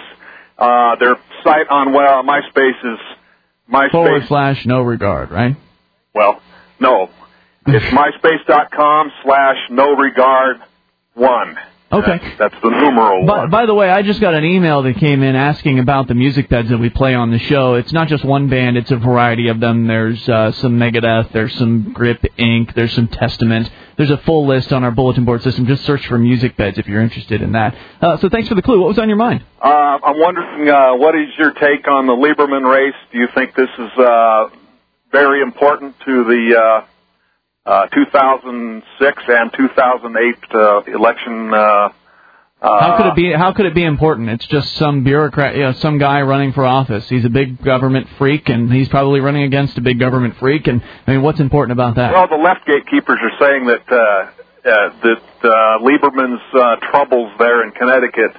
site on MySpace is MySpace /No Regard, right? Well, no. It's myspace.com/No Regard 1. Okay. That's the numeral 1. By the way, I just got an email that came in asking about the music beds that we play on the show. It's not just one band, it's a variety of them. There's some Megadeth, there's some Grip Inc., there's some Testament. There's a full list on our bulletin board system. Just search for music beds if you're interested in that. So thanks for the clue. What was on your mind? I'm wondering, what is your take on the Lieberman race? Do you think this is very important to the 2006 and 2008 election How could it be important? It's just some bureaucrat, some guy running for office. He's a big government freak, and he's probably running against a big government freak. And I mean, what's important about that? Well, the left gatekeepers are saying that Lieberman's troubles there in Connecticut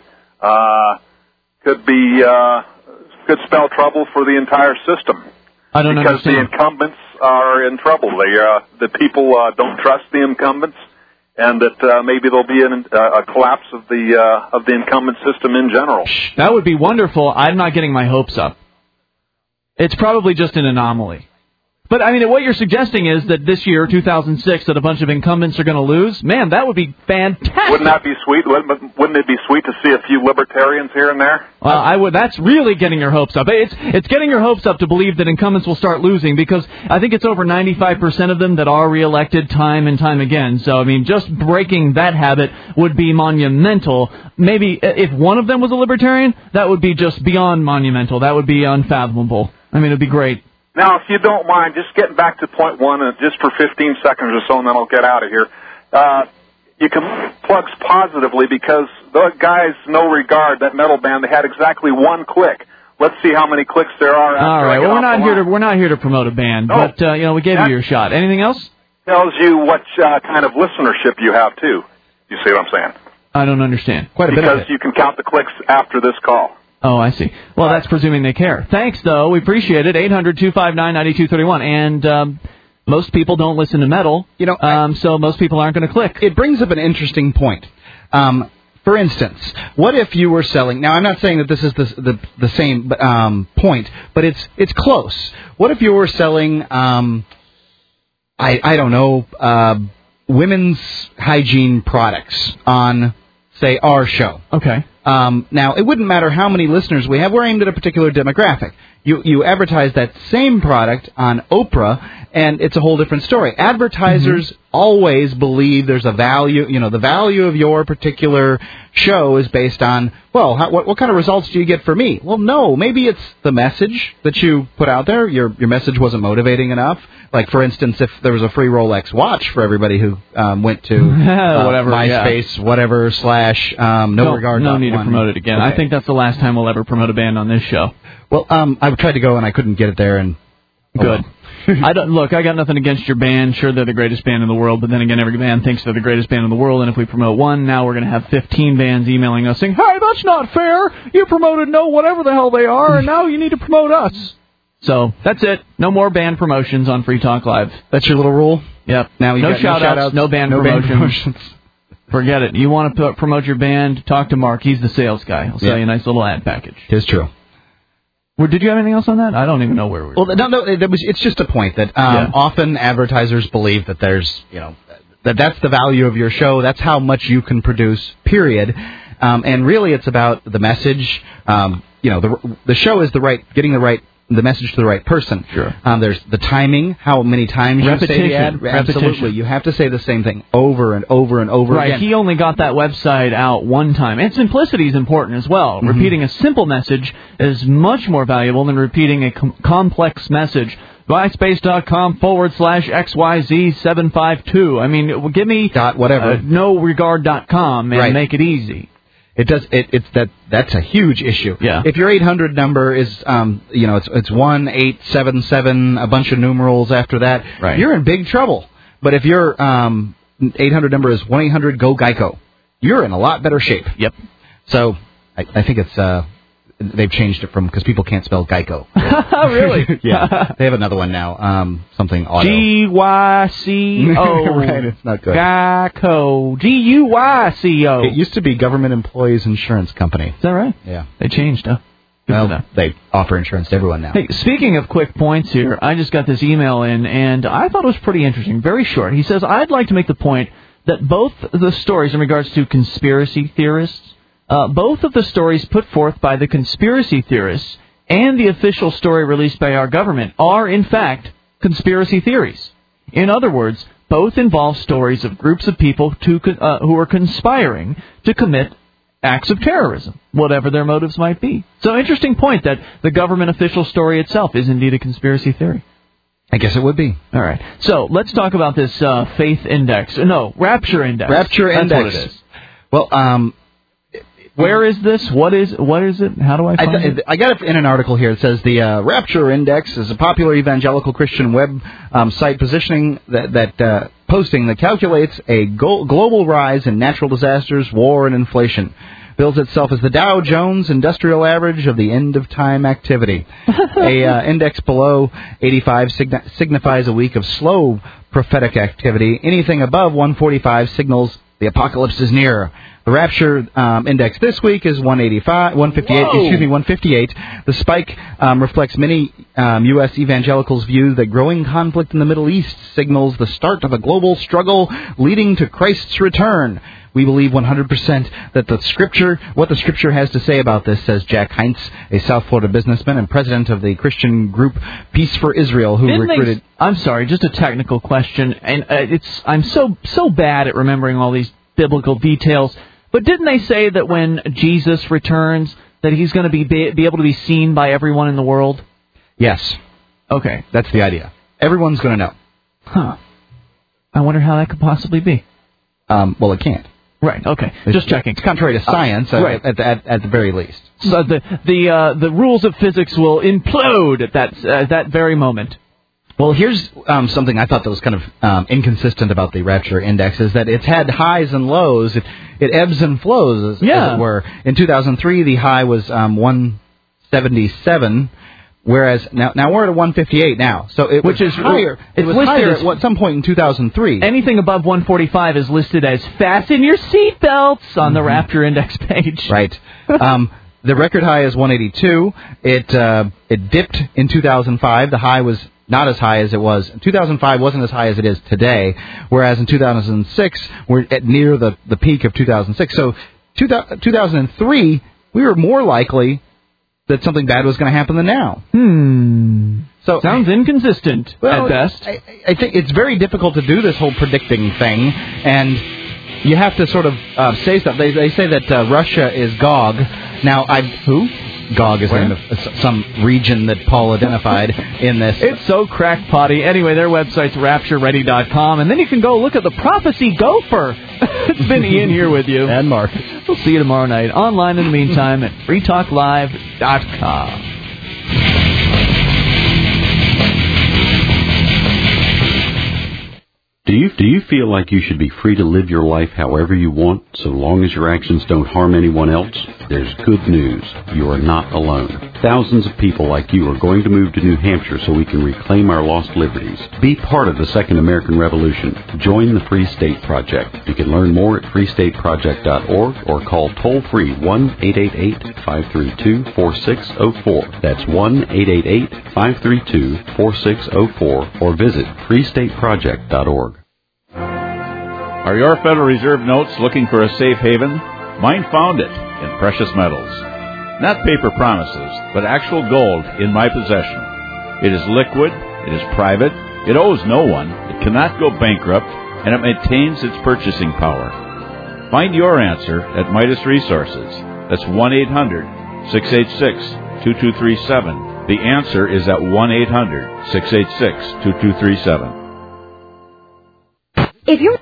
could spell trouble for the entire system. I don't understand. Because the incumbents are in trouble. The people don't trust the incumbents. And that maybe there'll be a collapse of the incumbent system in general. That would be wonderful. I'm not getting my hopes up. It's probably just an anomaly. But, I mean, what you're suggesting is that this year, 2006, that a bunch of incumbents are going to lose? Man, that would be fantastic. Wouldn't that be sweet? Wouldn't it be sweet to see a few libertarians here and there? Well, that's really getting your hopes up. It's getting your hopes up to believe that incumbents will start losing, because I think it's over 95% of them that are reelected time and time again. So, I mean, just breaking that habit would be monumental. Maybe if one of them was a libertarian, that would be just beyond monumental. That would be unfathomable. I mean, it would be great. Now, if you don't mind, just getting back to point one, just for 15 seconds or so, and then I'll get out of here. You can plugs positively because those guys, no regard, that metal band, they had exactly one click. Let's see how many clicks there are. All right. Well, we're not here to promote a band, but we gave you your shot. Anything else? Tells you what kind of listenership you have too. You see what I'm saying? I don't understand. Quite a bit of it. Because you can count the clicks after this call. Oh, I see. Well, that's presuming they care. Thanks, though. We appreciate it. 800-259-9231. And most people don't listen to metal, so most people aren't going to click. It brings up an interesting point. For instance, what if you were selling... Now, I'm not saying that this is the same point, but it's close. What if you were selling, I don't know, women's hygiene products on, say, our show? Okay. Now, it wouldn't matter how many listeners we have. We're aimed at a particular demographic. You advertise that same product on Oprah, and it's a whole different story. Advertisers always believe there's a value. The value of your particular show is based on, well, what kind of results do you get for me? Well, no. Maybe it's the message that you put out there. Your message wasn't motivating enough. Like, for instance, if there was a free Rolex watch for everybody who went to MySpace, whatever, / no regard. No need to promote it again. Okay. I think that's the last time we'll ever promote a band on this show. Well, I tried to go and I couldn't get it there. And good. I got nothing against your band. Sure, they're the greatest band in the world, but then again, every band thinks they're the greatest band in the world, and if we promote one, now we're going to have 15 bands emailing us saying, hey, that's not fair. You promoted whatever the hell they are, and now you need to promote us. So, that's it. No more band promotions on Free Talk Live. That's your little rule? Yep. Now no shout-outs, no band promotions. Forget it. You want to promote your band, talk to Mark. He's the sales guy. He'll sell you a nice little ad package. It's true. Did you have anything else on that? I don't even know where we were. Well, no, it's just a point that often advertisers believe that there's, that's the value of your show. That's how much you can produce, period. And really it's about the message. The show is getting the message to the right person. Sure. There's the timing, how many times you say the ad. Absolutely. You have to say the same thing over and over and over again. Right. He only got that website out one time. And simplicity is important as well. Mm-hmm. Repeating a simple message is much more valuable than repeating a complex message. MySpace.com /XYZ752. I mean, give me noregard.com and make it easy. It does. That's a huge issue. Yeah. If your 800 number is, it's 1877, a bunch of numerals after that, right, you're in big trouble. But if your 800 number is 1-800-GO-GEICO, you're in a lot better shape. Yep. So I think it's they've changed it from because people can't spell Geico. Really? Yeah. They have another one now. Something auto. GYCO. Right. It's not good. Geico. GUYCO. It used to be Government Employees Insurance Company. Is that right? Yeah. They changed, huh? Well, they offer insurance to everyone now. Hey, speaking of quick points here, I just got this email in, and I thought it was pretty interesting. Very short. He says, I'd like to make the point that both the stories in regards to conspiracy theorists, both of the stories put forth by the conspiracy theorists and the official story released by our government are, in fact, conspiracy theories. In other words, both involve stories of groups of people who are conspiring to commit acts of terrorism, whatever their motives might be. So, interesting point that the government official story itself is indeed a conspiracy theory. I guess it would be. All right. So, let's talk about this faith index. No, rapture index. Rapture index. That's what it is. Well, Where is this? What is it? How do I find it? I got it in an article here. It says the Rapture Index is a popular evangelical Christian web site posting that calculates a global rise in natural disasters, war, and inflation. Bills itself as the Dow Jones Industrial Average of the end-of-time activity. A index below 85 signifies a week of slow prophetic activity. Anything above 145 signals the apocalypse is near. The Rapture Index this week is 158. The spike reflects many U.S. evangelicals' view that growing conflict in the Middle East signals the start of a global struggle leading to Christ's return. We believe 100% that what the Scripture has to say about this, says Jack Heinz, a South Florida businessman and president of the Christian group Peace for Israel, who recruited... I'm sorry, just a technical question, and I'm so bad at remembering all these biblical details, but didn't they say that when Jesus returns, that he's going to be able to be seen by everyone in the world? Yes. Okay. That's the idea. Everyone's going to know. Huh. I wonder how that could possibly be. Well, it can't. Right. Okay. Just checking. It's contrary to science, right. at the very least. So the rules of physics will implode at that very moment. Well, here's something I thought that was kind of inconsistent about the Rapture Index, is that it's had highs and lows. It ebbs and flows, as it were. In 2003, the high was 177. Whereas now we're at 158 now, so which is higher. It was higher at some point in 2003. Anything above 145 is listed as fasten your seatbelts on the Rapture Index page. Right. The record high is 182. It dipped in 2005. The high was not as high as it was. 2005 wasn't as high as it is today. Whereas in 2006 we're at near the peak of 2006. So 2003 we were more likely that something bad was going to happen than now. So sounds inconsistent at best. I think it's very difficult to do this whole predicting thing, and you have to sort of say stuff. They say that Russia is Gog. Now, who? Gog is the name of some region that Paul identified in this. It's so crackpotty. Anyway, their website's raptureready.com, and then you can go look at the Prophecy Gopher. It's been Ian here with you. And Mark. We'll see you tomorrow night. Online in the meantime at freetalklive.com. Do you feel like you should be free to live your life however you want, so long as your actions don't harm anyone else? There's good news. You are not alone. Thousands of people like you are going to move to New Hampshire so we can reclaim our lost liberties. Be part of the Second American Revolution. Join the Free State Project. You can learn more at freestateproject.org or call toll-free 1-888-532-4604. That's 1-888-532-4604 or visit freestateproject.org. Are your Federal Reserve notes looking for a safe haven? Mine found it in precious metals. Not paper promises, but actual gold in my possession. It is liquid, it is private, it owes no one, it cannot go bankrupt, and it maintains its purchasing power. Find your answer at Midas Resources. That's 1-800-686-2237. The answer is at 1-800-686-2237. If you're